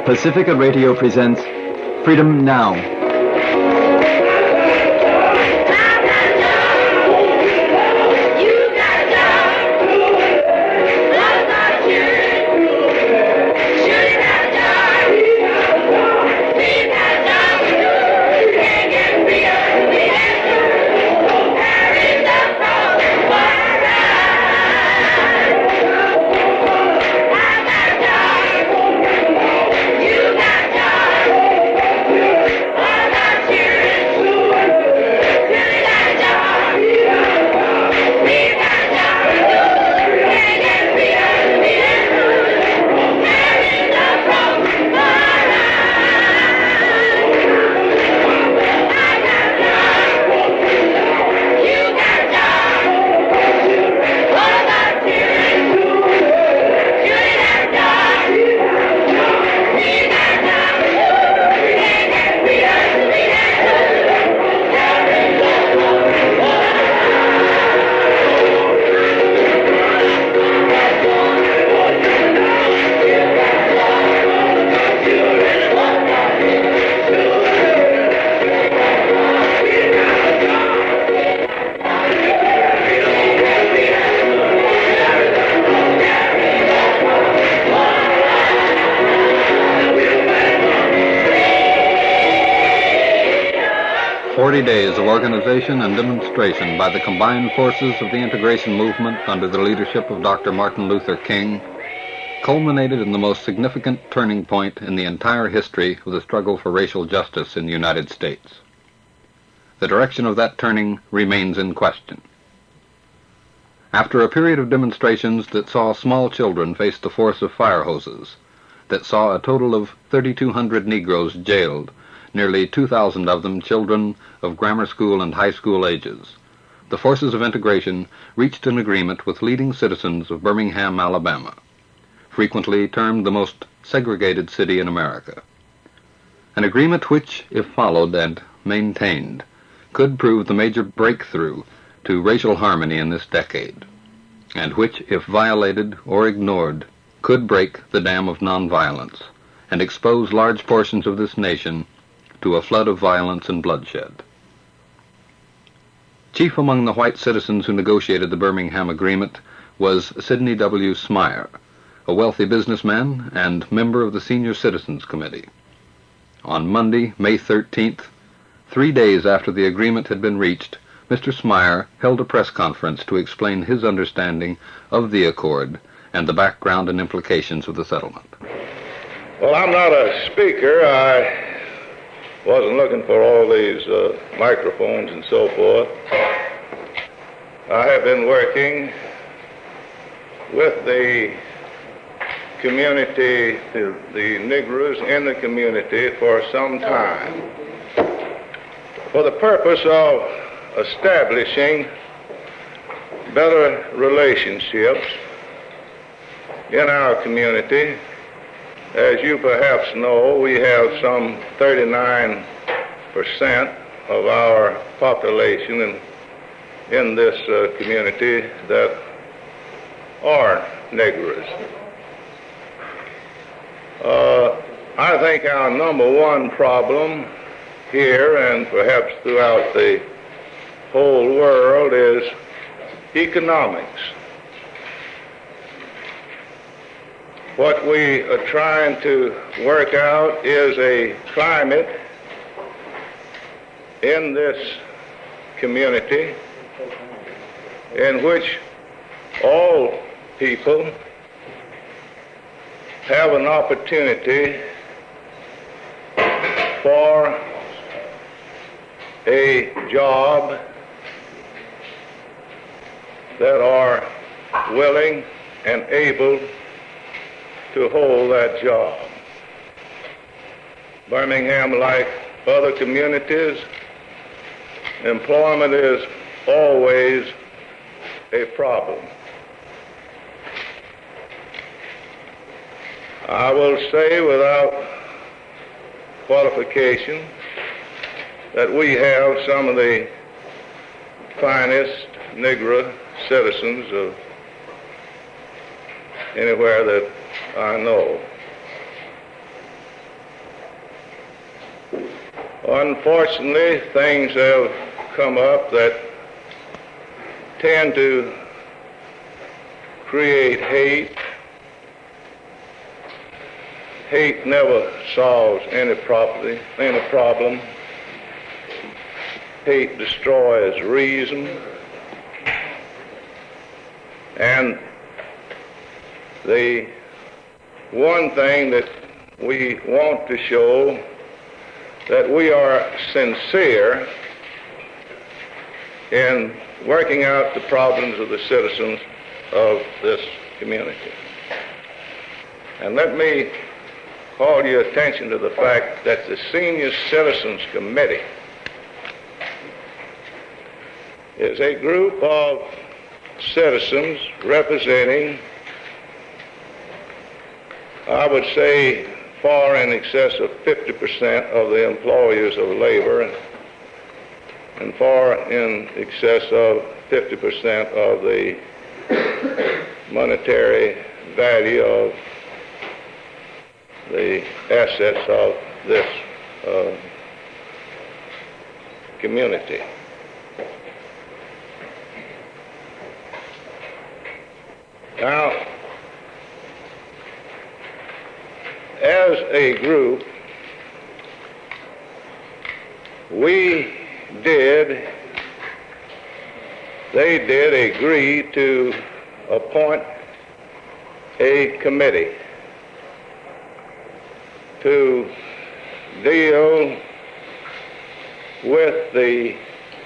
Pacifica Radio presents Freedom Now. Days of organization and demonstration by the combined forces of the integration movement under the leadership of Dr. Martin Luther King culminated in the most significant turning point in the entire history of the struggle for racial justice in the United States. The direction of that turning remains in question. After a period of demonstrations that saw small children face the force of fire hoses, that saw a total of 3,200 Negroes jailed, nearly 2,000 of them children of grammar school and high school ages, the forces of integration reached an agreement with leading citizens of Birmingham, Alabama, frequently termed the most segregated city in America. An agreement which, if followed and maintained, could prove the major breakthrough to racial harmony in this decade, and which, if violated or ignored, could break the dam of nonviolence and expose large portions of this nation to a flood of violence and bloodshed. Chief among the white citizens who negotiated the Birmingham Agreement was Sidney W. Smyer, a wealthy businessman and member of the Senior Citizens Committee. On Monday, May 13th, 3 days after the agreement had been reached, Mr. Smyer held a press conference to explain his understanding of the accord and the background and implications of the settlement. Well, I'm not a speaker. I wasn't looking for all these microphones and so forth. I have been working with the community, the Negroes in the community for some time for the purpose of establishing better relationships in our community. As you perhaps know, we have some 39% of our population in this community that are Negroes. I think our number one problem here and perhaps throughout the whole world is economics. What we are trying to work out is a climate in this community in which all people have an opportunity for a job, that are willing and able to hold that job. Birmingham, like other communities, employment is always a problem. I will say without qualification that we have some of the finest Negro citizens of anywhere that I know. Unfortunately, things have come up that tend to create hate. Hate never solves any problem. Hate destroys reason. And the one thing that we want to show that we are sincere in working out the problems of the citizens of this community. And let me call your attention to the fact that the Senior Citizens Committee is a group of citizens representing, I would say, far in excess of 50% of the employers of labor and far in excess of 50% of the monetary value of the assets of this community. Now, as a group, they did agree to appoint a committee to deal with the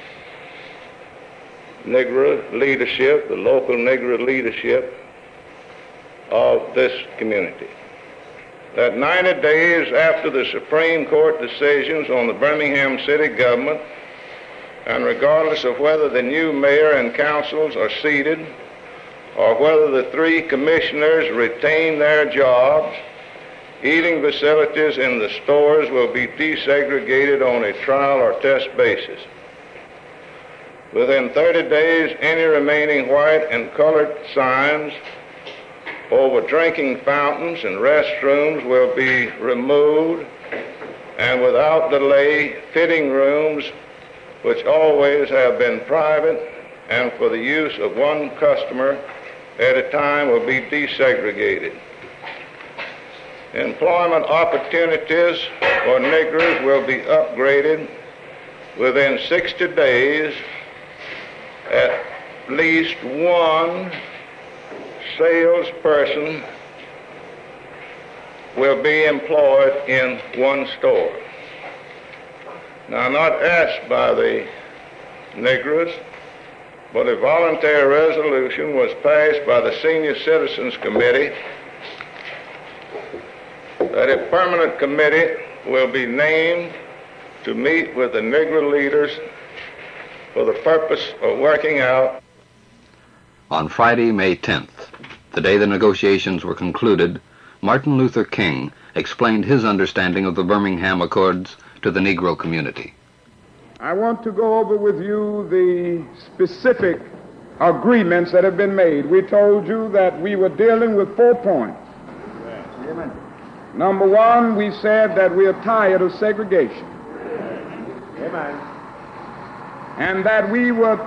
Negro leadership, the local Negro leadership of this community. That 90 days after the Supreme Court decisions on the Birmingham City government, and regardless of whether the new mayor and councils are seated or whether the 3 commissioners retain their jobs, eating facilities in the stores will be desegregated on a trial or test basis. Within 30 days, any remaining white and colored signs over drinking fountains and restrooms will be removed, and without delay, fitting rooms, which always have been private and for the use of one customer at a time, will be desegregated. Employment opportunities for Negroes will be upgraded within 60 days. At least one salesperson will be employed in one store. Now, not asked by the Negroes, but a voluntary resolution was passed by the Senior Citizens Committee that a permanent committee will be named to meet with the Negro leaders for the purpose of working out. On Friday, May 10th, the day the negotiations were concluded, Martin Luther King explained his understanding of the Birmingham Accords to the Negro community. I want to go over with you the specific agreements that have been made. We told you that we were dealing with 4 points. Amen. Number 1, we said that we are tired of segregation. Amen. And that we would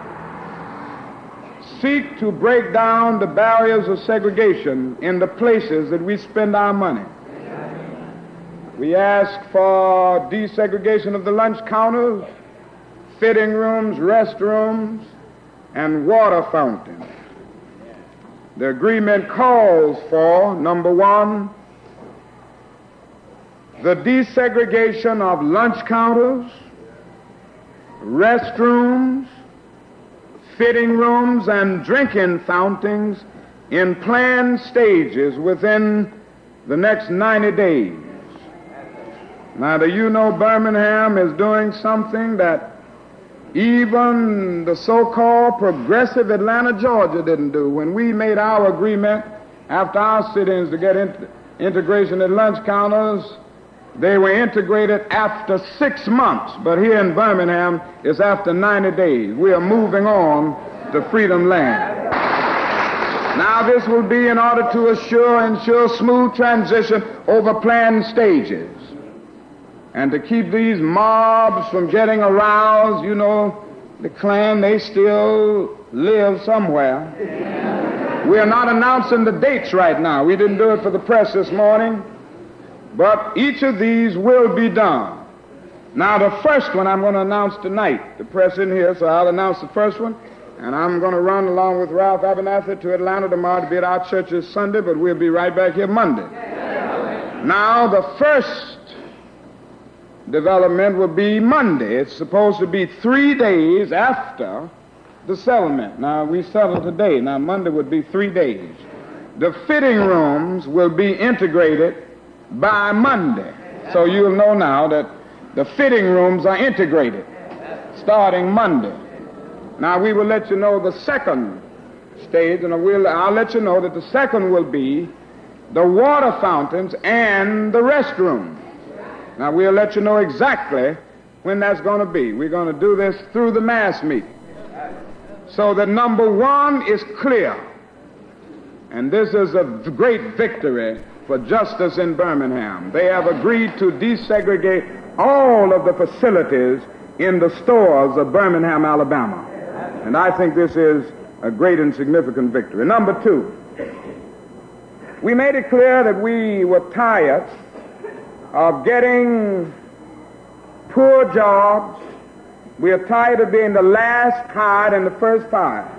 seek to break down the barriers of segregation in the places that we spend our money. We asked for desegregation of the lunch counters, fitting rooms, restrooms, and water fountains. The agreement calls for, number 1, the desegregation of lunch counters, restrooms, fitting rooms, and drinking fountains in planned stages within the next 90 days. Now, do you know Birmingham is doing something that even the so-called progressive Atlanta, Georgia didn't do? When we made our agreement after our sit-ins to get integration at lunch counters, they were integrated after 6 months, but here in Birmingham, it's after 90 days. We are moving on to Freedom Land. Now, this will be in order to ensure smooth transition over planned stages. And to keep these mobs from getting aroused, you know, the Klan, they still live somewhere. We are not announcing the dates right now. We didn't do it for the press this morning. But each of these will be done. Now, the first one I'm going to announce tonight. The press in here, so I'll announce the first one. And I'm going to run along with Ralph Abernathy to Atlanta tomorrow to be at our church this Sunday, but we'll be right back here Monday. Now, the first development will be Monday. It's supposed to be 3 days after the settlement. Now, we settled today. Now, Monday would be 3 days. The fitting rooms will be integrated by Monday. So you'll know now that the fitting rooms are integrated starting Monday. Now, we will let you know the second stage, and I'll let you know that the second will be the water fountains and the restroom. Now, we'll let you know exactly when that's going to be. We're going to do this through the mass meeting. So that number one is clear. And this is a great victory for justice in Birmingham. They have agreed to desegregate all of the facilities in the stores of Birmingham, Alabama. And I think this is a great and significant victory. Number two, we made it clear that we were tired of getting poor jobs. We are tired of being the last hired and the first fired.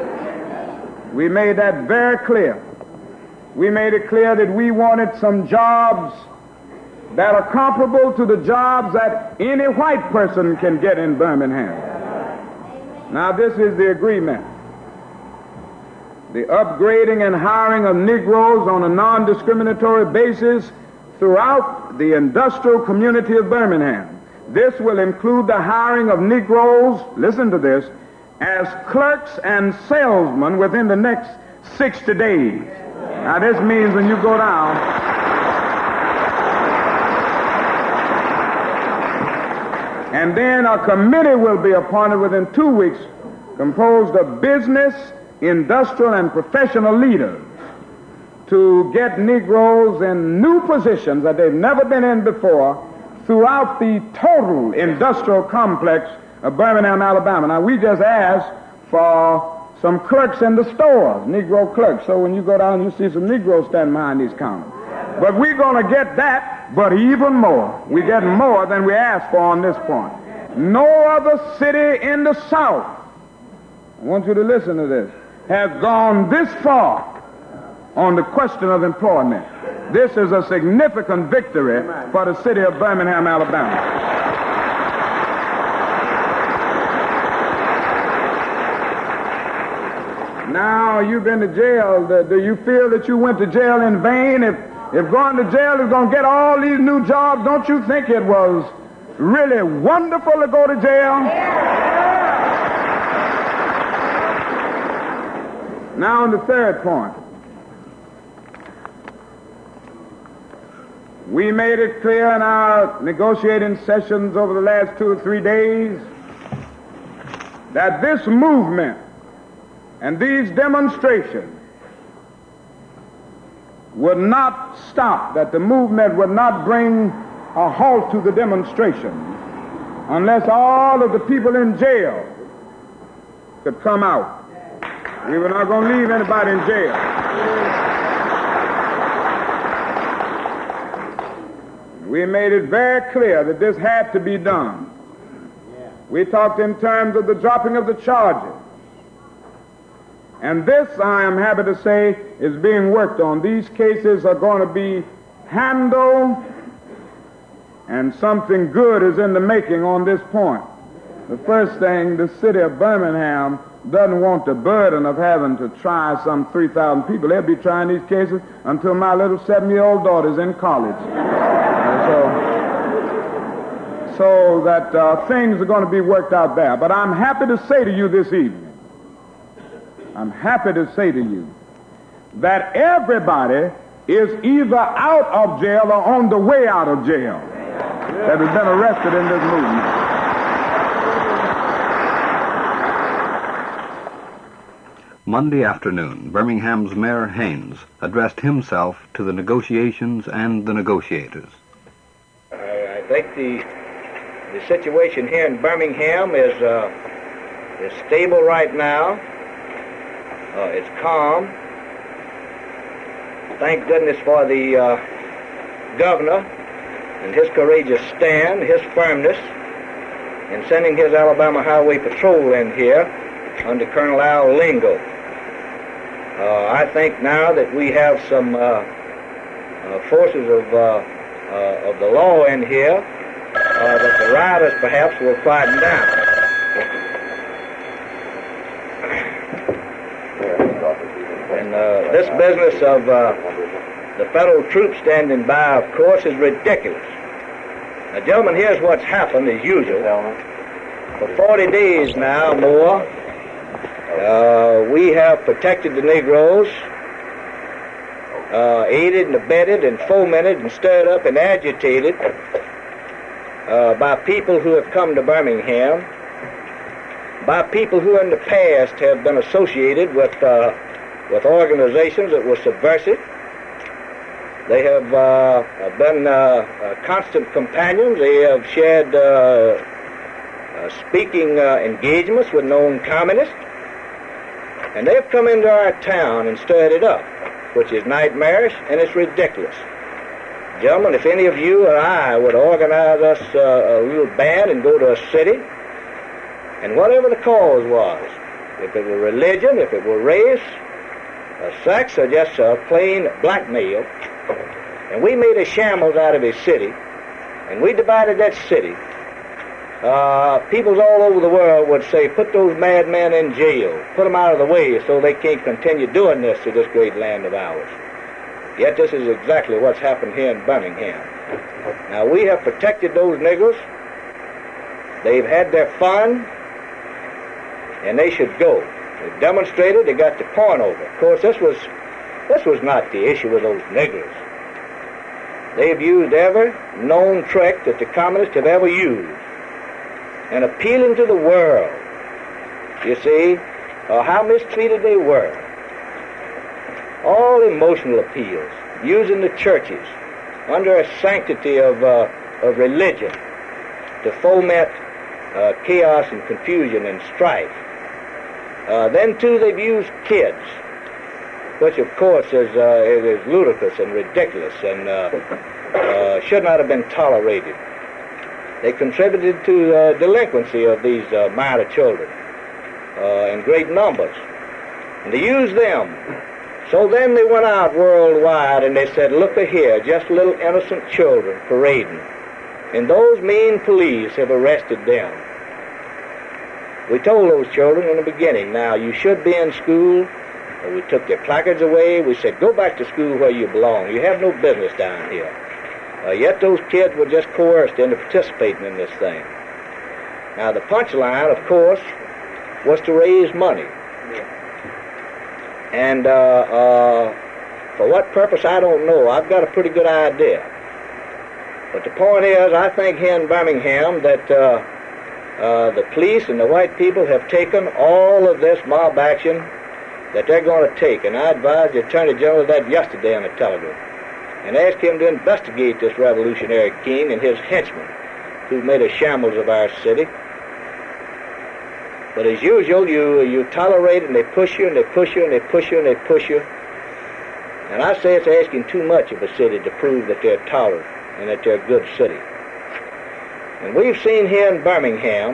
We made that very clear. We made it clear that we wanted some jobs that are comparable to the jobs that any white person can get in Birmingham. Now, this is the agreement. The upgrading and hiring of Negroes on a non-discriminatory basis throughout the industrial community of Birmingham. This will include the hiring of Negroes, listen to this, as clerks and salesmen within the next 60 days. Now, this means when you go down, and then a committee will be appointed within 2 weeks composed of business, industrial, and professional leaders to get Negroes in new positions that they've never been in before throughout the total industrial complex of Birmingham, Alabama. Now, we just asked for some clerks in the stores, Negro clerks. So when you go down, you see some Negroes standing behind these counters. But we're going to get that, but even more. We get more than we asked for on this point. No other city in the South, I want you to listen to this, has gone this far on the question of employment. This is a significant victory for the city of Birmingham, Alabama. Now, you've been to jail. Do you feel that you went to jail in vain? If going to jail is going to get all these new jobs, don't you think it was really wonderful to go to jail? Now, on the third point, we made it clear in our negotiating sessions over the last 2 or 3 days that this movement and these demonstrations would not stop, that the movement would not bring a halt to the demonstration unless all of the people in jail could come out. We were not going to leave anybody in jail. We made it very clear that this had to be done. We talked in terms of the dropping of the charges. And this, I am happy to say, is being worked on. These cases are going to be handled, and something good is in the making on this point. The first thing, the city of Birmingham doesn't want the burden of having to try some 3,000 people. They'll be trying these cases until my little 7-year-old daughter's in college. So that things are going to be worked out there. But I'm happy to say to you this evening, I'm happy to say to you that everybody is either out of jail or on the way out of jail that has been arrested in this movement. Monday afternoon, Birmingham's Mayor Haynes addressed himself to the negotiations and the negotiators. I think the situation here in Birmingham is stable right now. It's calm. Thank goodness for the governor and his courageous stand, his firmness in sending his Alabama Highway Patrol in here under Colonel Al Lingo. I think now that we have some forces of the law in here, that the rioters perhaps will quieten down. And this business of the federal troops standing by, of course, is ridiculous. Now, gentlemen, here's what's happened as usual. For 40 days now, more, we have protected the Negroes, aided and abetted and fomented and stirred up and agitated by people who have come to Birmingham, by people who in the past have been associated with organizations that were subversive. They have been constant companions. They have shared speaking engagements with known communists. And they've come into our town and stirred it up, which is nightmarish and it's ridiculous. Gentlemen, if any of you or I would organize us a little band and go to a city, and whatever the cause was, if it were religion, if it were race, sex, or just plain blackmail, and we made a shambles out of a city, and we divided that city, peoples all over the world would say, put those madmen in jail, put them out of the way so they can't continue doing this to this great land of ours. Yet this is exactly what's happened here in Birmingham. Now, we have protected those niggers. They've had their fun, and they should go. They've demonstrated, they got the point over. Of course, this was not the issue with those niggers. They've used every known trick that the communists have ever used, and appealing to the world, you see, how mistreated they were. All emotional appeals, using the churches under a sanctity of religion to foment chaos and confusion and strife. Then, too, they've used kids, which, of course, is ludicrous and ridiculous and should not have been tolerated. They contributed to delinquency of these minor children in great numbers. And they used them. So then they went out worldwide and they said, look here, just little innocent children parading. And those mean police have arrested them. We told those children in the beginning, now you should be in school. We took their placards away. We said, go back to school where you belong. You have no business down here. Yet those kids were just coerced into participating in this thing. Now the punchline, of course, was to raise money. And for what purpose, I don't know. I've got a pretty good idea. But the point is, I think here in Birmingham that the police and the white people have taken all of this mob action that they're going to take. And I advised the Attorney General of that yesterday on the telegram and asked him to investigate this revolutionary king and his henchmen who made a shambles of our city. But as usual, you tolerate and they push you and they push you and they push you and they push you. And I say it's asking too much of a city to prove that they're tolerant and that they're a good city. And we've seen here in Birmingham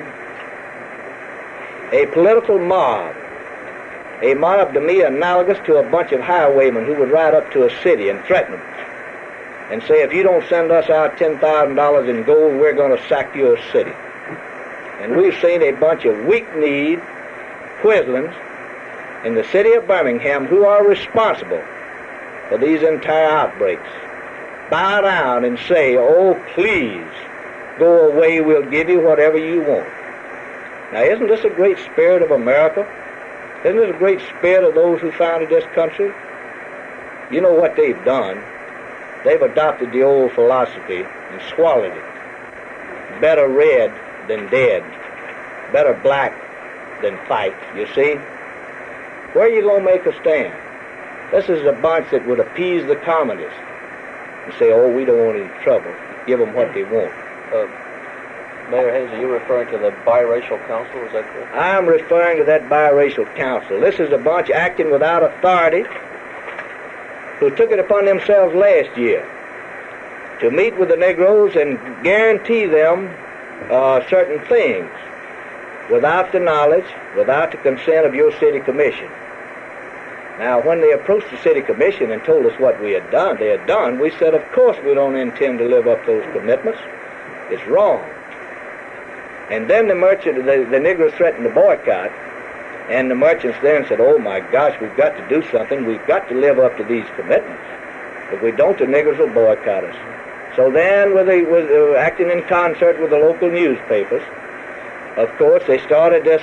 a political mob, a mob to me analogous to a bunch of highwaymen who would ride up to a city and threaten them and say, if you don't send us out $10,000 in gold, we're going to sack your city. And we've seen a bunch of weak-kneed quislings in the city of Birmingham who are responsible for these entire outbreaks bow down and say, oh, please, go away, we'll give you whatever you want. Now, isn't this a great spirit of America? Isn't this a great spirit of those who founded this country? You know what they've done? They've adopted the old philosophy and swallowed it. Better red than dead. Better black than fight, you see? Where are you going to make a stand? This is a bunch that would appease the communists and say, oh, we don't want any trouble. Give them what they want. Mayor Haynes, are you referring to the biracial council? Is that correct? I'm referring to that biracial council. This is a bunch acting without authority who took it upon themselves last year to meet with the Negroes and guarantee them certain things without the knowledge, without the consent of your city commission. Now, when they approached the city commission and told us what we had done, we said, of course we don't intend to live up to those commitments. It's wrong. And then the Negroes threatened to boycott, and the merchants then said, oh my gosh, we've got to do something. We've got to live up to these commitments. If we don't, the Negroes will boycott us. So then, with acting in concert with the local newspapers, of course, they started this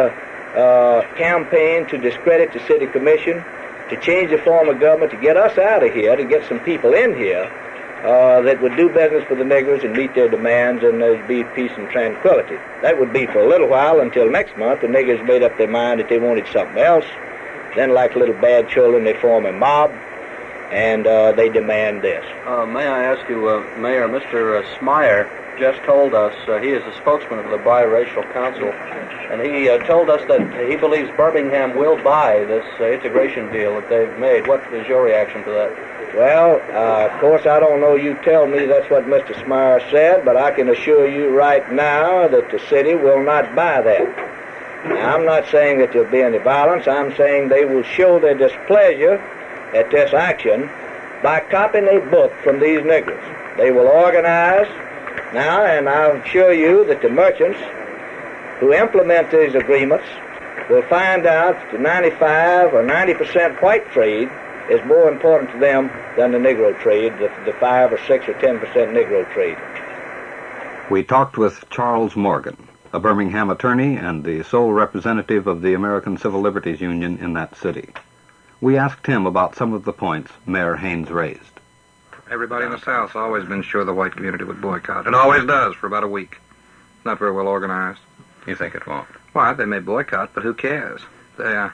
campaign to discredit the city commission, to change the form of government, to get us out of here, to get some people in here that would do business for the Negroes and meet their demands, and there'd be peace and tranquility. That would be for a little while until next month the Negroes made up their mind that they wanted something else. Then, like little bad children, they form a mob, and they demand this. May I ask you, Mayor, Mr. Smyer just told us, he is the spokesman of the Biracial Council, and he told us that he believes Birmingham will buy this integration deal that they've made. What is your reaction to that? Well, of course, I don't know you tell me that's what Mr. Smyer said, but I can assure you right now that the city will not buy that. Now, I'm not saying that there'll be any violence. I'm saying they will show their displeasure at this action by copying a book from these Negroes. They will organize now, and I'll assure you that the merchants who implement these agreements will find out that the 95 or 90% white trade is more important to them than the Negro trade, the 5 or 6 or 10% Negro trade. We talked with Charles Morgan, a Birmingham attorney and the sole representative of the American Civil Liberties Union in that city. We asked him about some of the points Mayor Haynes raised. Everybody in the South's always been sure the white community would boycott. It always does for about a week. Not very well organized. You think it won't? Why, they may boycott, but who cares? They're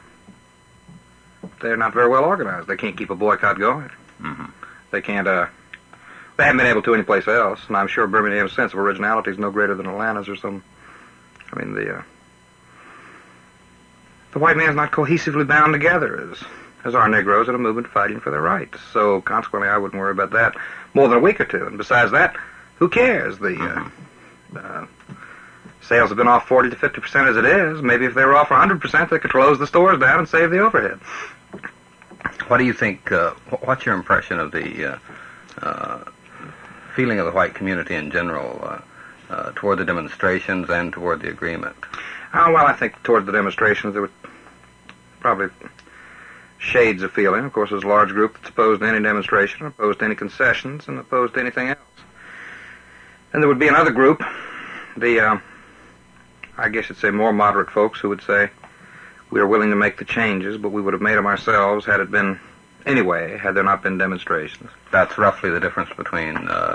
not very well organized. They can't keep a boycott going. Mm-hmm. They can't, they haven't been able to anyplace else, and I'm sure Birmingham's sense of originality is no greater than Atlanta's or some... I mean, the white man's not cohesively bound together as our Negroes in a movement fighting for their rights. So, consequently, I wouldn't worry about that more than a week or two. And besides that, who cares? Sales have been off 40 to 50% as it is. Maybe if they were off 100%, they could close the stores down and save the overhead. What do you think, what's your impression of the feeling of the white community in general toward the demonstrations and toward the agreement? Oh, well, I think toward the demonstrations there were probably shades of feeling. Of course, there's a large group that's opposed to any demonstration, opposed to any concessions, and opposed to anything else. And there would be another group, I guess you'd say more moderate folks, who would say, we are willing to make the changes, but we would have made them ourselves had it been anyway, had there not been demonstrations. That's roughly the difference between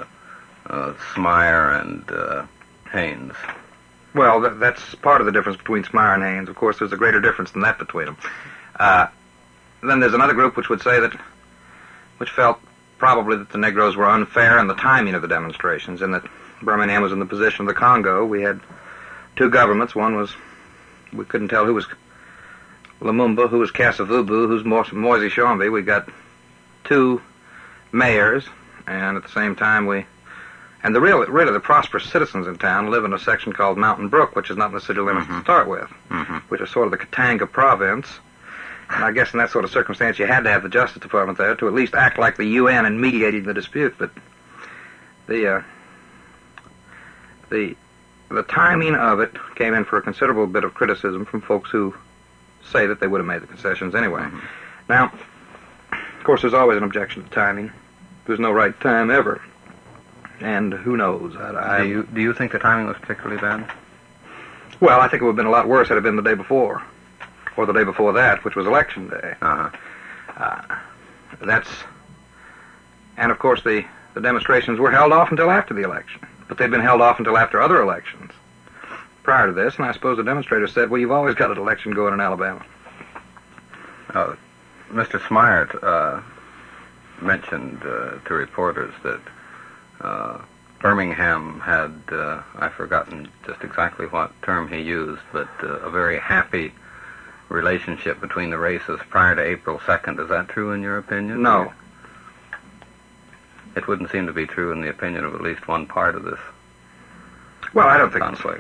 Smyer and Haynes. Well, that's part of the difference between Smyer and Haynes. Of course, there's a greater difference than that between them. Then there's another group which felt probably that the Negroes were unfair in the timing of the demonstrations, and that Birmingham was in the position of the Congo. We had two governments. One was, we couldn't tell who was Lumumba, who was Kasavubu, who's Moise Tshombe. We got two mayors, and at the same time really the prosperous citizens in town live in a section called Mountain Brook, which is not in the city limits to start with, which is sort of the Katanga province. And I guess in that sort of circumstance you had to have the Justice Department there to at least act like the UN in mediating the dispute. But the timing of it came in for a considerable bit of criticism from folks who say that they would have made the concessions anyway. Now, of course, there's always an objection to timing. There's no right time ever. And who knows? Do you think the timing was particularly bad? Well, I think it would have been a lot worse had it been the day before, or the day before that, which was Election Day. And of course the demonstrations were held off until after the election, but they'd been held off until after other elections prior to this, and I suppose the demonstrators said, well, you've always got an election going in Alabama. Mr. Smyer mentioned to reporters that Birmingham had, I've forgotten just exactly what term he used, but a very happy relationship between the races prior to April 2nd. Is that true in your opinion? No. It wouldn't seem to be true in the opinion of at least one part of this Well, I don't think conflict.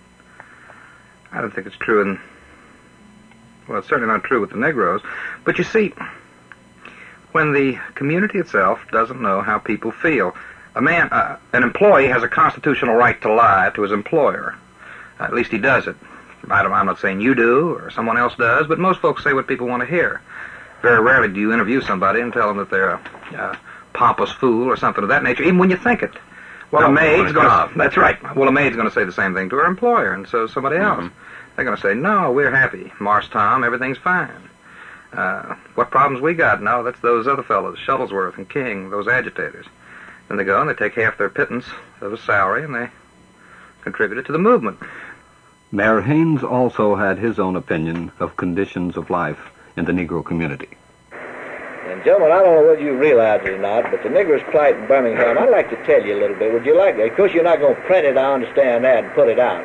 I don't think it's true in... Well, it's certainly not true with the Negroes. But you see, when the community itself doesn't know how people feel, an employee has a constitutional right to lie to his employer. At least he does it. I'm not saying you do or someone else does, but most folks say what people want to hear. Very rarely do you interview somebody and tell them that they're a pompous fool or something of that nature, even when you think it. Well, a maid's going to... That's right. Well, a maid's going to say the same thing to her employer, and so somebody else. They're going to say, no, we're happy. Marse Tom, everything's fine. What problems we got? No, that's those other fellows, Shuttlesworth and King, those agitators. Then they go and they take half their pittance of a salary and they contribute it to the movement. Mayor Haynes also had his own opinion of conditions of life in the Negro community. And gentlemen, I don't know whether you realize it or not, but the Negroes' plight in Birmingham, I'd like to tell you a little bit. Would you like that? Of course, you're not going to print it, I understand that, and put it out.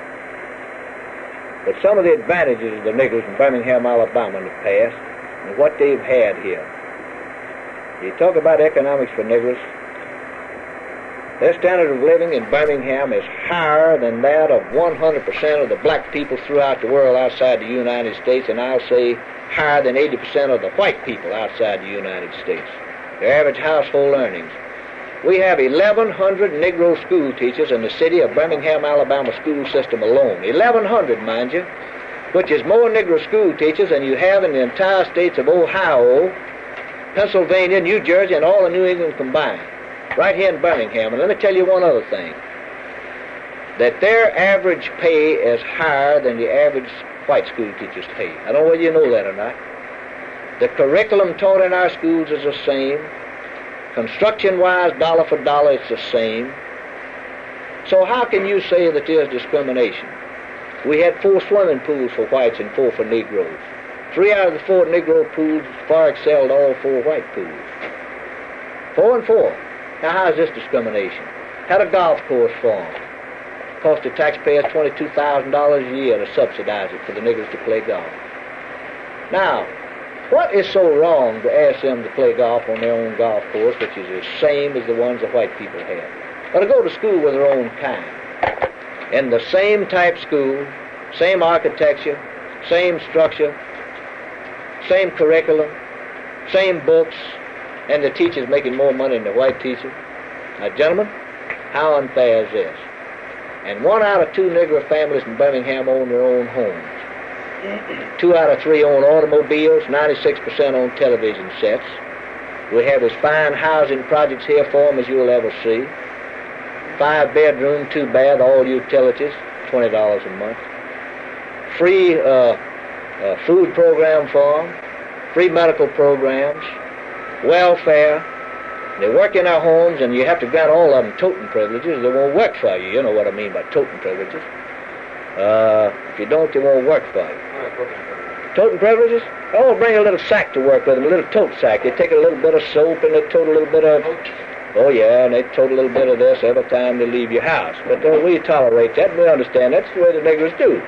But some of the advantages of the Negroes in Birmingham, Alabama in the past, and what they've had here. You talk about economics for Negroes. Their standard of living in Birmingham is higher than that of 100% of the black people throughout the world outside the United States, and I'll say higher than 80% of the white people outside the United States. Their average household earnings. We have 1,100 Negro school teachers in the city of Birmingham, Alabama school system alone. 1,100, mind you, which is more Negro school teachers than you have in the entire states of Ohio, Pennsylvania, New Jersey, and all of New England combined. Right here in Birmingham. And let me tell you one other thing. That their average pay is higher than the average white school teacher's pay. I don't know whether you know that or not. The curriculum taught in our schools is the same. Construction-wise, dollar for dollar, it's the same. So how can you say that there's discrimination? We had 4 swimming pools for whites and 4 for Negroes. 3 out of the 4 Negro pools far excelled all 4 white pools. 4 and 4. Now, how is this discrimination? Had a golf course formed. Cost the taxpayers $22,000 a year to subsidize it for the niggers to play golf. Now, what is so wrong to ask them to play golf on their own golf course, which is the same as the ones the white people have? Or to go to school with their own kind. In the same type school, same architecture, same structure, same curriculum, same books, and the teacher's making more money than the white teacher. Now, gentlemen, how unfair is this? And 1 out of 2 Negro families in Birmingham own their own homes. 2 out of 3 own automobiles, 96% own television sets. We have as fine housing projects here for them as you'll ever see. 5-bedroom, 2-bath, all utilities, $20 a month. Free food program for them, free medical programs, welfare. They work in our homes, and you have to grant all of them totem privileges. They won't work for you. You know what I mean by totem privileges. If you don't, they won't work for you. Totem privileges? Oh, bring a little sack to work with them, a little tote sack. They take a little bit of soap, and they tote a little bit of... Oh, yeah, and they tote a little bit of this every time they leave your house. But we tolerate that, and we understand that's the way the niggers do.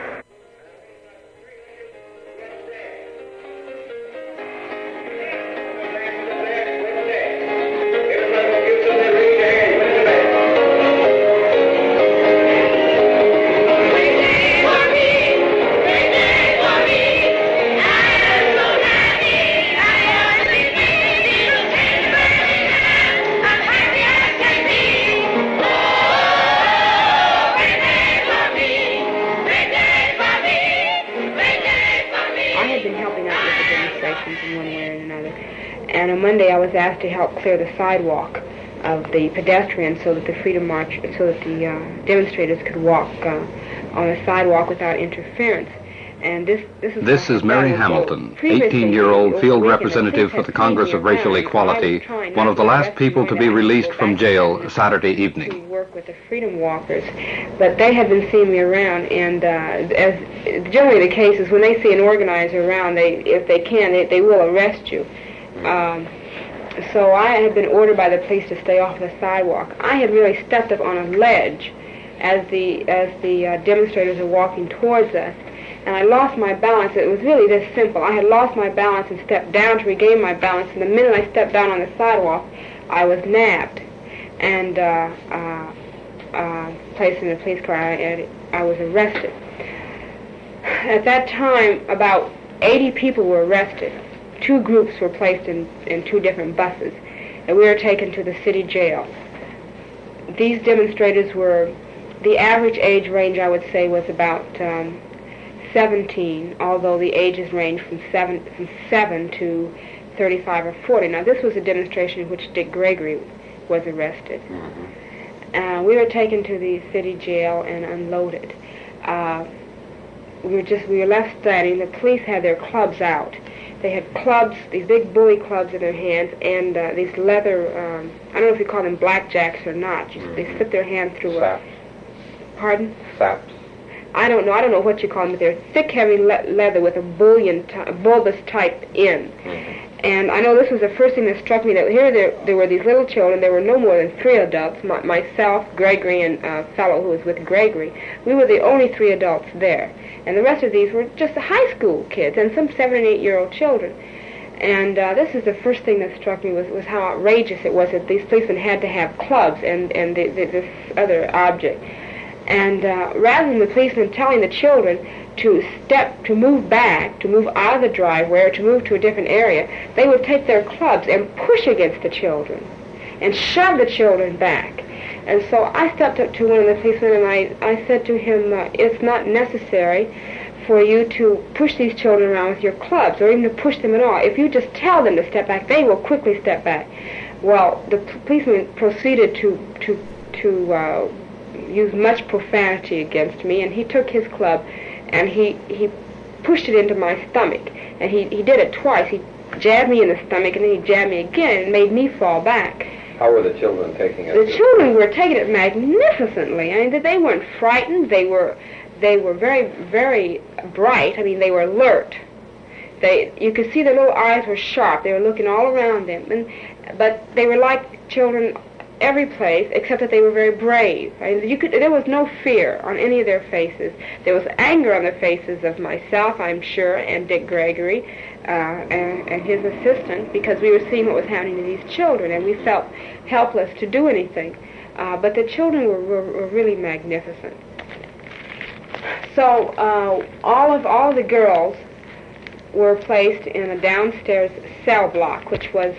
Asked to help clear the sidewalk of the pedestrians so that the Freedom March, so that the demonstrators could walk on the sidewalk without interference. And this is Mary Hamilton, 18-year-old field representative for the Congress of Racial Equality, one of the last people to be released from jail Saturday evening. To work with the Freedom Walkers, but they had been seeing me around, and as generally the case is when they see an organizer around, if they can, they will arrest you. So I had been ordered by the police to stay off the sidewalk. I had really stepped up on a ledge as the demonstrators were walking towards us, and I lost my balance. It was really this simple. I had lost my balance and stepped down to regain my balance, and the minute I stepped down on the sidewalk, I was nabbed and placed in a police car, and I was arrested. At that time, about 80 people were arrested. 2 groups were placed in 2 different buses, and we were taken to the city jail. These demonstrators were, the average age range, I would say, was about 17, although the ages range from 7 to 35 or 40. Now, this was a demonstration in which Dick Gregory was arrested. We were taken to the city jail and unloaded. We were left standing. The police had their clubs out. They had clubs, these big bully clubs in their hands, and these leather, I don't know if you call them blackjacks or not. They slip their hand through Saps. Pardon? Saps. I don't know what you call them, but they're thick, heavy leather with a bulbous type end. And I know this was the first thing that struck me, that here there were these little children. There were no more than 3 adults, myself, Gregory, and a fellow who was with Gregory. We were the only 3 adults there. And the rest of these were just high school kids and some 7- and 8-year-old children. And this is the first thing that struck me, was how outrageous it was that these policemen had to have clubs and this other object. And rather than the policemen telling the children to move back, to move out of the driveway, or to move to a different area, they would take their clubs and push against the children and shove the children back. And so I stepped up to one of the policemen and I said to him, it's not necessary for you to push these children around with your clubs, or even to push them at all. If you just tell them to step back, they will quickly step back. Well, the policeman proceeded to use much profanity against me, and he took his club and he pushed it into my stomach, and he did it twice. He jabbed me in the stomach, and then he jabbed me again and made me fall back. How were the children taking it? The children were taking it magnificently. I mean, they weren't frightened. They were very, very bright. I mean, they were alert. You could see their little eyes were sharp. They were looking all around them, but they were like children every place, except that they were very brave. I mean, there was no fear on any of their faces. There was anger on the faces of myself, I'm sure, and Dick Gregory, and his assistant, because we were seeing what was happening to these children, and we felt helpless to do anything. But the children were really magnificent. So all of the girls were placed in a downstairs cell block, which was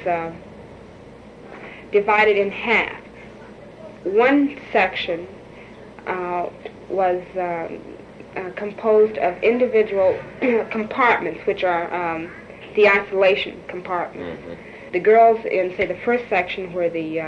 divided in half. One section was composed of individual compartments, which are the isolation compartments. The girls in, say, the first section, where the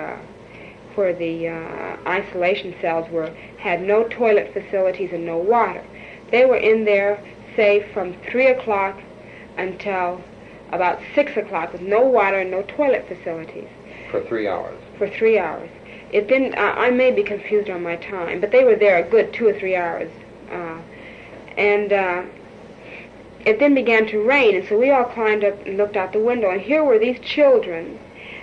isolation cells were, had no toilet facilities and no water. They were in there, say, from 3 o'clock until about 6 o'clock, with no water and no toilet facilities. For 3 hours? For 3 hours. It didn't, I may be confused on my time, but they were there a good 2 or 3 hours. It then began to rain, and so we all climbed up and looked out the window, and here were these children,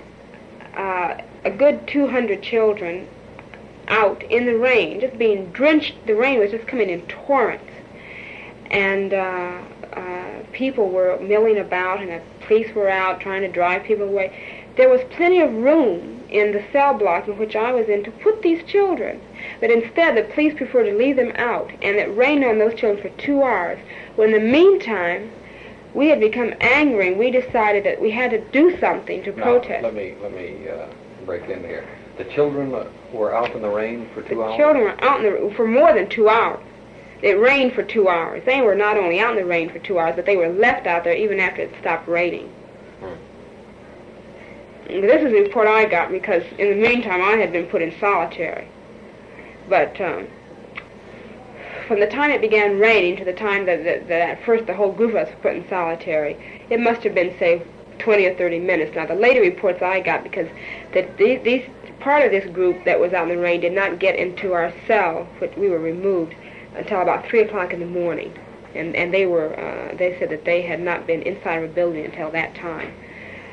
a good 200 children, out in the rain, just being drenched. The rain was just coming in torrents. And people were milling about, and the police were out trying to drive people away. There was plenty of room in the cell block in which I was in to put these children. But instead, the police preferred to leave them out, and it rained on those children for 2 hours. Well, in the meantime, we had become angry, and we decided that we had to do something to protest. Let me break in here. The children were out in the rain for 2 hours? The children were out in the for more than 2 hours. It rained for 2 hours. They were not only out in the rain for 2 hours, but they were left out there even after it stopped raining. This is the report I got, because in the meantime I had been put in solitary. But from the time it began raining to the time that at first the whole group of us were put in solitary, it must have been, say, 20 or 30 minutes. Now, the later reports I got, because these part of this group that was out in the rain did not get into our cell, which we were removed, until about 3 o'clock in the morning. And they said that they had not been inside of a building until that time.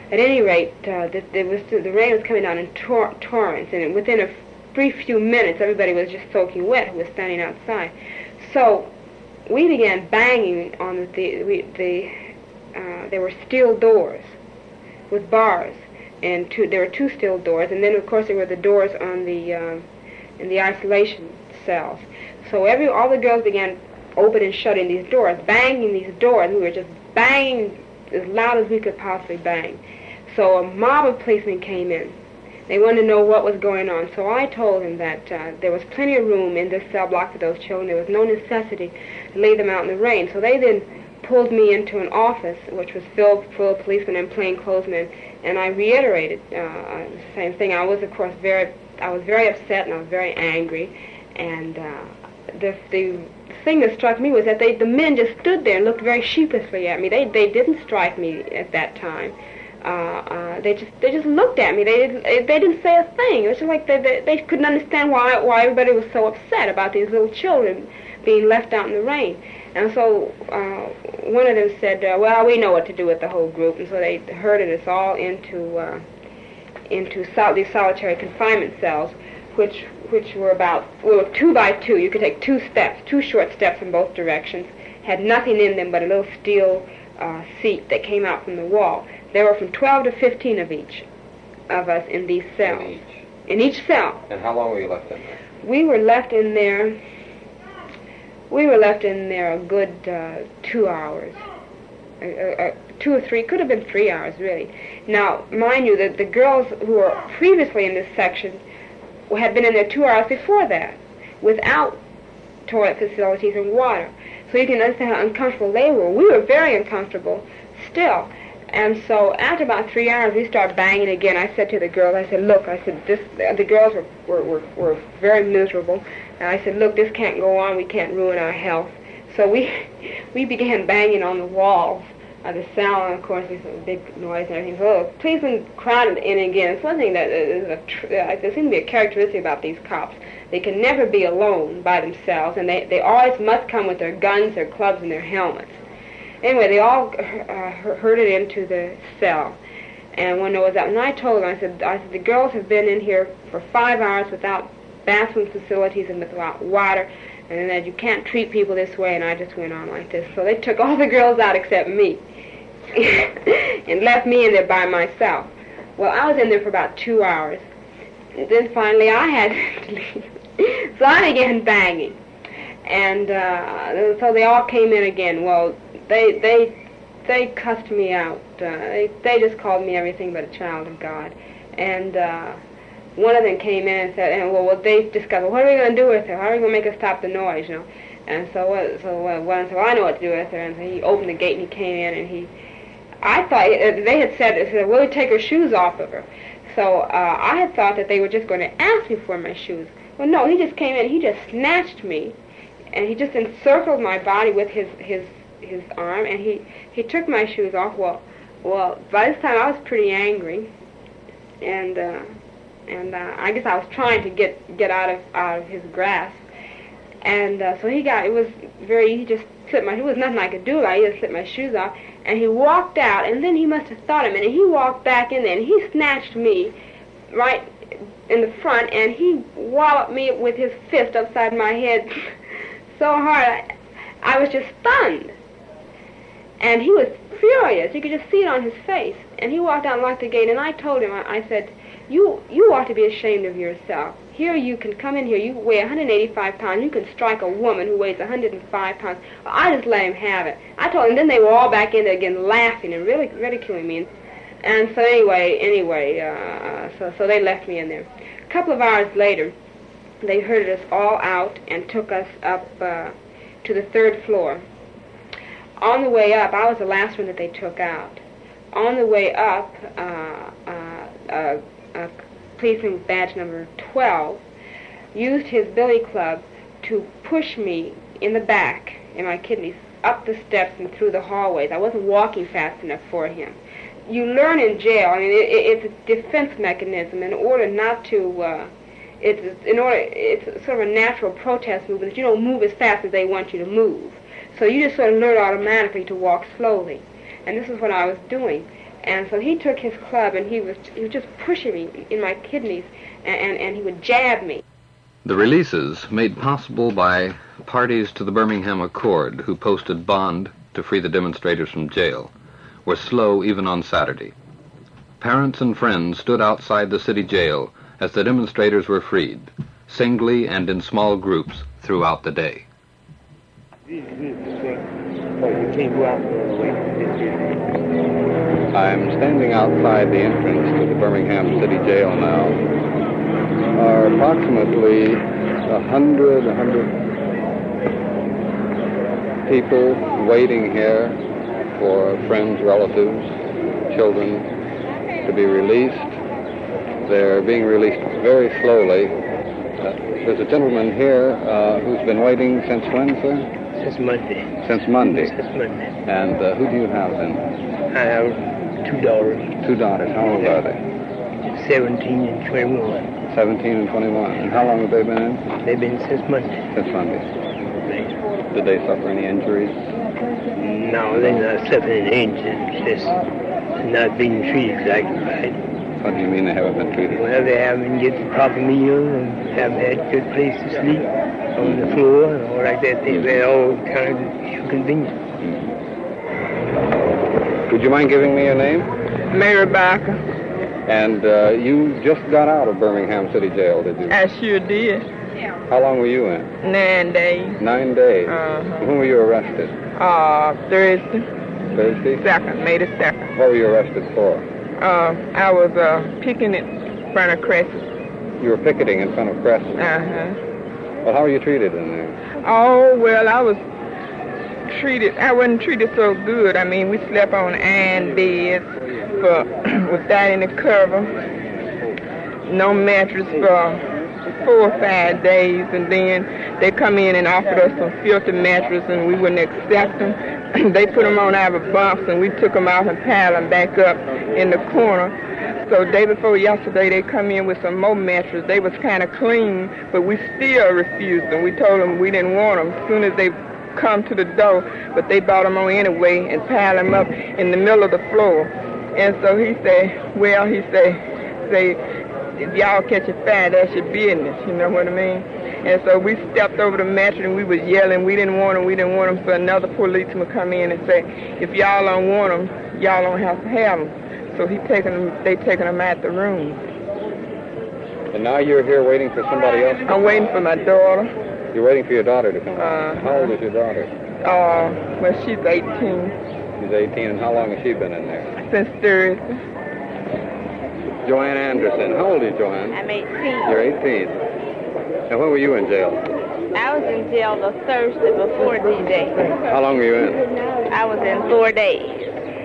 At any rate, the rain was coming down in torrents, and within a brief few minutes, everybody was just soaking wet who was standing outside. So we began banging on there were steel doors with bars, and there were 2 steel doors, and then of course there were the doors on in the isolation cells. So all the girls began opening and shutting these doors, banging these doors. We were just banging as loud as we could possibly bang. So a mob of policemen came in. They wanted to know what was going on. So I told them that there was plenty of room in this cell block for those children. There was no necessity to leave them out in the rain. So they then pulled me into an office which was filled full of policemen and plainclothesmen, and I reiterated the same thing. I was, of course, very upset and I was very angry, and the thing that struck me was that the men just stood there and looked very sheepishly at me. They didn't strike me at that time. They just looked at me. They didn't say a thing. It was just like they couldn't understand why everybody was so upset about these little children being left out in the rain. And so one of them said, well, we know what to do with the whole group. And so they herded us all into these solitary confinement cells, which were we were 2 by 2. You could take 2 short steps in both directions, had nothing in them but a little steel seat that came out from the wall. There were from 12 to 15 of each of us in these cells. In each cell. And how long were you left in there? We were left in there a good 2 hours. 2 or 3, could have been 3 hours, really. Now, mind you, that the girls who were previously in this section had been in there 2 hours before that, without toilet facilities and water. So you can understand how uncomfortable they were. We were very uncomfortable still. And so after about 3 hours, we started banging again. I said to the girls, look, the girls were very miserable. And I said, look, this can't go on. We can't ruin our health. So we began banging on the walls of the cell, and of course there's a big noise and everything. So policemen crowded in again. It's one thing that there seems to be a characteristic about these cops. They can never be alone by themselves, and they always must come with their guns, their clubs, and their helmets. Anyway, they all herded into the cell, and when there was that, and I told them, I said, the girls have been in here for 5 hours without bathroom facilities and without water, and that you can't treat people this way, and I just went on like this. So they took all the girls out except me, and left me in there by myself. Well, I was in there for about 2 hours, and then finally I had to leave. So I began banging, and so they all came in again. Well, they cussed me out. They just called me everything but a child of God. And one of them came in and said, well, they discussed, what are we going to do with her? How are we going to make her stop the noise, you know? And so one said, well, I know what to do with her. And so he opened the gate and he came in, and I thought they had said, we'll take her shoes off of her. So I had thought that they were just going to ask me for my shoes. Well, no, he just came in, he just snatched me, and he just encircled my body with his arm, and he took my shoes off. Well, by this time I was pretty angry, and I guess I was trying to get out of his grasp, and so it was very easy. Just it was nothing I could do. I just slipped my shoes off, and he walked out, and then he must have thought a minute. He walked back in there, and he snatched me right in the front, and he walloped me with his fist upside my head so hard I was just stunned. And he was furious. You could just see it on his face. And he walked out and locked the gate, and I told him, I said, you ought to be ashamed of yourself. Here you can come in here, you weigh 185 pounds, you can strike a woman who weighs 105 pounds. Well, I just let him have it. I told him, then they were all back in there again laughing and really ridiculing me. And so anyway, so they left me in there. A couple of hours later, they herded us all out and took us up to the 3rd floor. On the way up, I was the last one that they took out. On the way up, policeman with badge number 12 used his billy club to push me in the back, in my kidneys, up the steps and through the hallways. I wasn't walking fast enough for him. You learn in jail, I mean, it's a defense mechanism in order not to, it's sort of a natural protest movement that you don't move as fast as they want you to move. So you just sort of learn automatically to walk slowly. And this is what I was doing. And so he took his club and he was just pushing me in my kidneys, and he would jab me. The releases, made possible by parties to the Birmingham Accord who posted bond to free the demonstrators from jail, were slow even on Saturday. Parents and friends stood outside the city jail as the demonstrators were freed, singly and in small groups throughout the day. I'm standing outside the entrance to the Birmingham City Jail now. Are approximately 100 people waiting here for friends, relatives, children to be released. They're being released very slowly. There's a gentleman here who's been waiting since when, sir? Since Monday. Since Monday. Since Monday. And who do you have then? I have 2 daughters. 2 daughters. How old are they? 17 and 21. 17 and 21. And how long have they been in? They've been since Monday. Since Monday. Did they suffer any injuries? No, they're not suffering any injuries. Just not being treated exactly right. What do you mean they haven't been treated? Well, they haven't get the proper meal and haven't had a good place to sleep on the floor and all like that. They've had all kinds of inconvenience. Would you mind giving me your name? Mary Barker. And you just got out of Birmingham City Jail, did you? I sure did. How long were you in? 9 days. 9 days? When were you arrested? Thursday. Thursday? May the 2nd. What were you arrested for? I was picketing in front of Crescent. You were picketing in front of Crescent? Well, how were you treated in there? Oh, well, I wasn't treated so good. I mean, we slept on iron beds without any cover, no mattress for 4 or 5 days, and then they come in and offered us some filthy mattress, and we wouldn't accept them. They put them on our bunks, and we took them out and piled them back up in the corner. So day before yesterday, they come in with some more mattress. They was kind of clean, but we still refused them. We told them we didn't want them. As soon as they come to the door, but they brought them on anyway and piled them up in the middle of the floor. And so he said, if y'all catch a fire, that's your business, you know what I mean? And so we stepped over the mattress and we was yelling, we didn't want them. So another policeman come in and say, if y'all don't want them, y'all don't have to have them. So they taking them out the room. And now you're here waiting for somebody else? I'm waiting for my daughter. You're waiting for your daughter to come out? How old is your daughter? Well, she's 18. She's 18, and how long has she been in there? Since Thursday. Joanne Anderson. How old are you, Joanne? I'm 18. You're 18. And when were you in jail? I was in jail the Thursday before D-Day. How long were you in? I was in 4 days.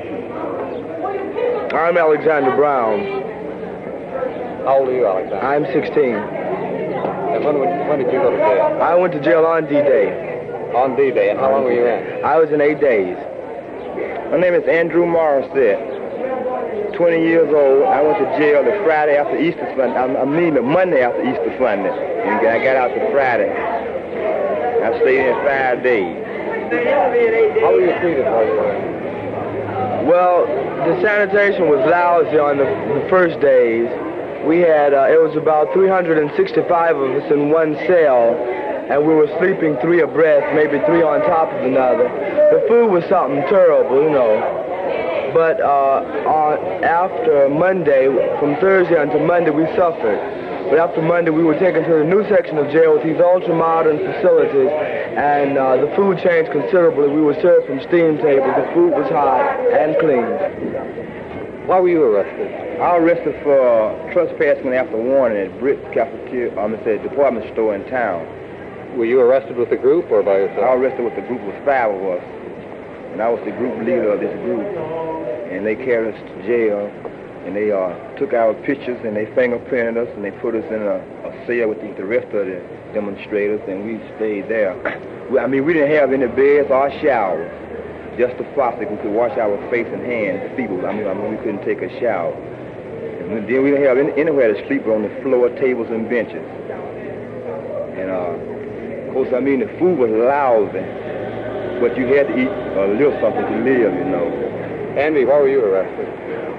I'm Alexander Brown. How old are you, Alexander? I'm 16. And when did you go to jail? I went to jail on D-Day. On D-Day. And how long were you in? I was in 8 days. My name is Andrew Morissette. 20 years old. I went to jail the Friday after Easter Sunday. I mean the Monday after Easter Sunday. And I got out the Friday. I stayed in 5 days. How were you treated while you were in? Well, the sanitation was lousy on the first days. We had, it was about 365 of us in one cell, and we were sleeping 3 abreast, maybe 3 on top of another. The food was something terrible, you know. But after Monday, from Thursday until Monday, we suffered. But after Monday, we were taken to the new section of jail with these ultra-modern facilities, and the food changed considerably. We were served from steam tables. The food was hot and clean. Why were you arrested? I was arrested for trespassing after warning at Britt's cafeteria, department store in town. Were you arrested with a group or by yourself? I was arrested with a group of 5 of us, and I was the group leader of this group. And they carried us to jail, and they took our pictures, and they fingerprinted us, and they put us in a cell with the rest of the demonstrators, and we stayed there. I mean, we didn't have any beds or showers, just a faucet. We could wash our face and hands, feet. I mean, we couldn't take a shower. And then we didn't have anywhere to sleep on the floor, tables, and benches. And, of course, I mean, the food was lousy, but you had to eat a little something to live, you know. Andy, why were you arrested?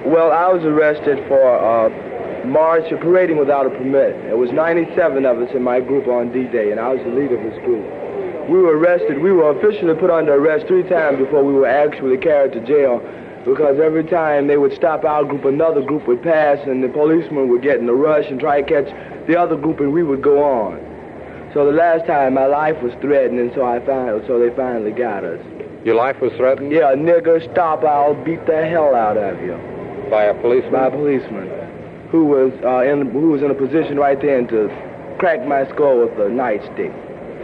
Well, I was arrested for march or parading without a permit. There was 97 of us in my group on D-Day, and I was the leader of this group. We were arrested. We were officially put under arrest 3 times before we were actually carried to jail, because every time they would stop our group, another group would pass, and the policemen would get in a rush and try to catch the other group, and we would go on. So the last time, my life was threatened, and so they finally got us. Your life was threatened? Yeah, nigger, stop, I'll beat the hell out of you. By a policeman? By a policeman, who was in a position right then to crack my skull with a nightstick.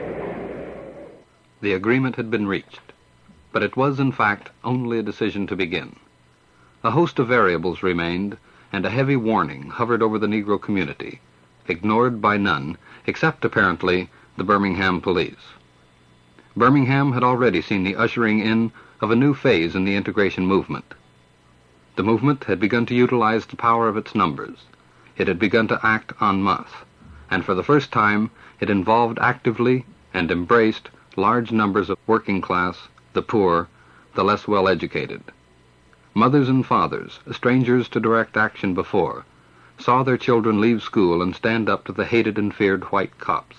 The agreement had been reached, but it was, in fact, only a decision to begin. A host of variables remained, and a heavy warning hovered over the Negro community, ignored by none, except, apparently, the Birmingham police. Birmingham had already seen the ushering in of a new phase in the integration movement. The movement had begun to utilize the power of its numbers. It had begun to act en masse, and for the first time it involved actively and embraced large numbers of working class, the poor, the less well-educated. Mothers and fathers, strangers to direct action before, saw their children leave school and stand up to the hated and feared white cops.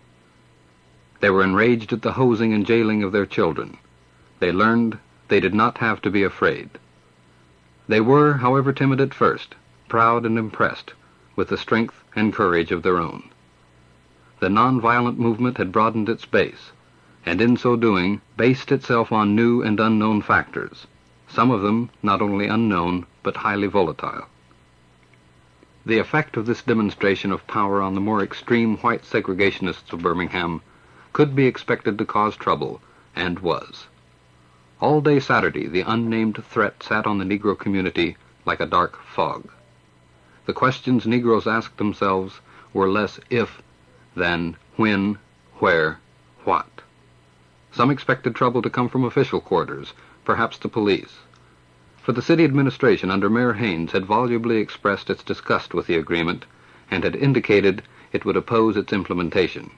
They were enraged at the hosing and jailing of their children. They learned they did not have to be afraid. They were, however timid at first, proud and impressed with the strength and courage of their own. The nonviolent movement had broadened its base, and in so doing based itself on new and unknown factors, some of them not only unknown but highly volatile. The effect of this demonstration of power on the more extreme white segregationists of Birmingham could be expected to cause trouble, and was. All day Saturday, the unnamed threat sat on the Negro community like a dark fog. The questions Negroes asked themselves were less if than when, where, what. Some expected trouble to come from official quarters, perhaps the police. For the city administration under Mayor Haynes had volubly expressed its disgust with the agreement and had indicated it would oppose its implementation.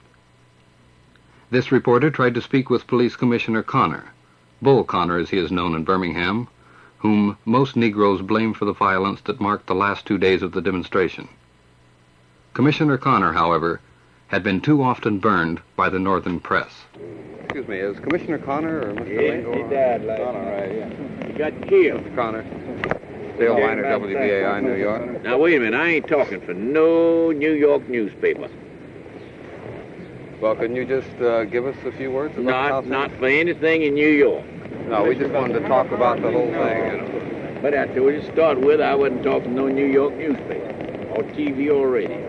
This reporter tried to speak with Police Commissioner Connor, Bull Connor as he is known in Birmingham, whom most Negroes blame for the violence that marked the last 2 days of the demonstration. Commissioner Connor, however, had been too often burned by the northern press. Excuse me, is Commissioner Connor or Mr. Yes, he died last Connor, night. right, yeah. He got killed. Mr. Connor, Dale Weiner, WBAI, New York. Now, wait a minute. I ain't talking for no New York newspaper. Well, couldn't you just give us a few words about Not for anything in New York. No, we just wanted to talk about the whole thing. You know. But after we start with, I wasn't talking no New York newspaper, or TV or radio.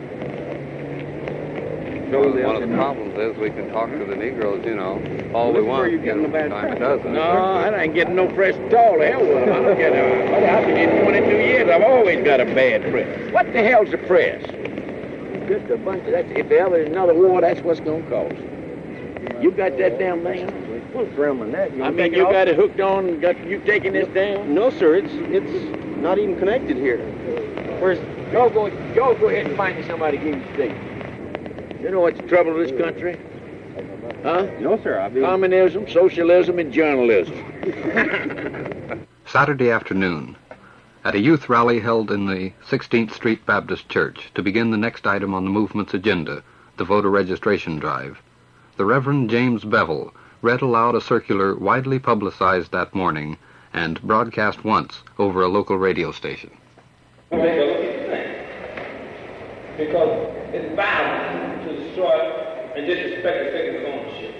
One of the problems is we can talk to the Negroes, you know, all we want. You getting the bad time it doesn't. No, I ain't getting no press at all. The hell with them. I don't get it. I've been in 22 years. I've always got a bad press. What the hell's the press? Just a bunch of that. If there ever is another war, that's what's going to cost. You got that damn thing? What's wrong with that? I mean, you got it hooked on. You taking this down? No, sir. It's not even connected here. Where's? Go ahead and find me somebody to give you state. You know what's the trouble with this country? Huh? No, sir. Communism, socialism, and journalism. Saturday afternoon, at a youth rally held in the 16th Street Baptist Church to begin the next item on the movement's agenda, the voter registration drive, the Reverend James Bevel read aloud a circular widely publicized that morning and broadcast once over a local radio station. Because it's violent to destroy and disrespect the figure of ownership.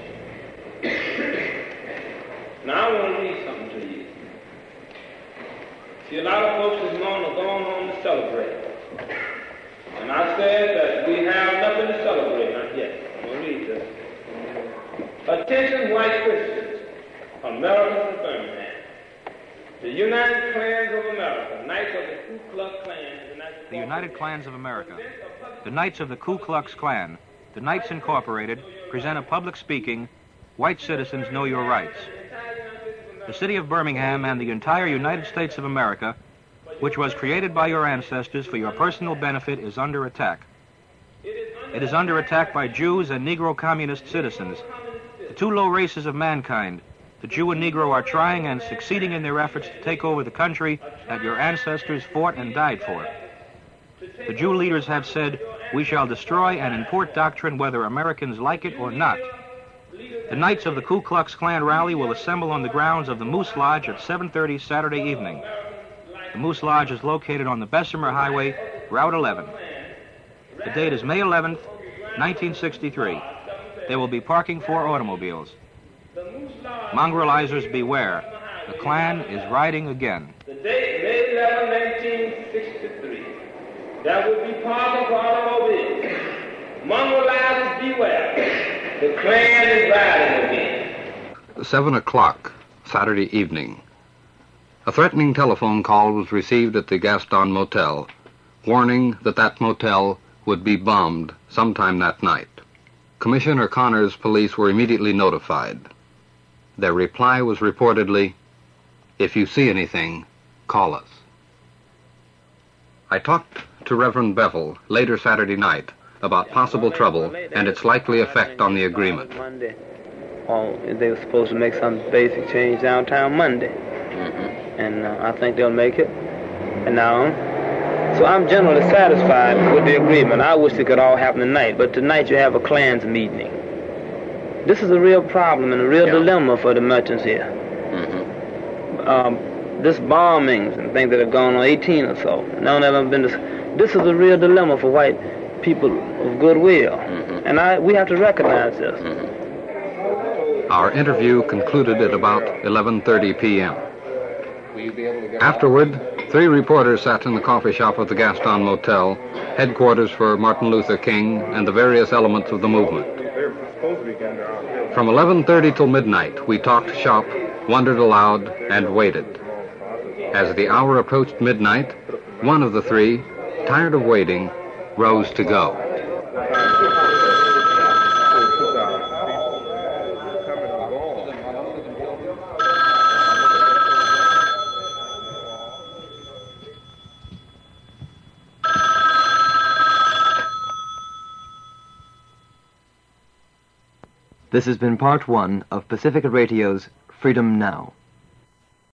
Now I want to read something to you. See, a lot of folks this morning are going home to celebrate. And I said that we have nothing to celebrate, not yet. I'm going to read this. Attention, white Christians, Americans from Birmingham. The United Clans of America, Knights of the Ku Klux Klan. The United Clans of America, the Knights of the Ku Klux Klan, the Knights Incorporated, present a public speaking, White Citizens Know Your Rights. The city of Birmingham and the entire United States of America, which was created by your ancestors for your personal benefit, is under attack. It is under attack by Jews and Negro communist citizens, the two low races of mankind, the Jew and Negro are trying and succeeding in their efforts to take over the country that your ancestors fought and died for. The Jew leaders have said, we shall destroy and import doctrine whether Americans like it or not. The Knights of the Ku Klux Klan rally will assemble on the grounds of the Moose Lodge at 7:30 Saturday evening. The Moose Lodge is located on the Bessemer Highway, Route 11. The date is May 11th, 1963. There will be parking for automobiles. Mongrelizers beware. The Klan is riding again. The date, May 11, 1963. That will be parking for automobiles. Mongrelizers beware. The Klan is riding again. 7 o'clock, Saturday evening. A threatening telephone call was received at the Gaston Motel, warning that that motel would be bombed sometime that night. Commissioner Connor's police were immediately notified. Their reply was reportedly, if you see anything, call us. I talked to Reverend Bevel later Saturday night about possible trouble and its likely effect on the agreement. Monday. Oh, they were supposed to make some basic change downtown Monday. And I think they'll make it. And now, so I'm generally satisfied with the agreement. I wish it could all happen tonight, but tonight you have a Klans meeting. This is a real problem and a real dilemma for the merchants here. This bombings and things that have gone on, 18 or so, none of them been. This is a real dilemma for white people of goodwill, and we have to recognize this. Our interview concluded at about 11:30 p.m. Afterward, 3 reporters sat in the coffee shop of the Gaston Motel, headquarters for Martin Luther King and the various elements of the movement. From 11:30 till midnight, we talked shop, wondered aloud, and waited. As the hour approached midnight, one of the 3, tired of waiting, rose to go. This has been part 1 of Pacifica Radio's Freedom Now.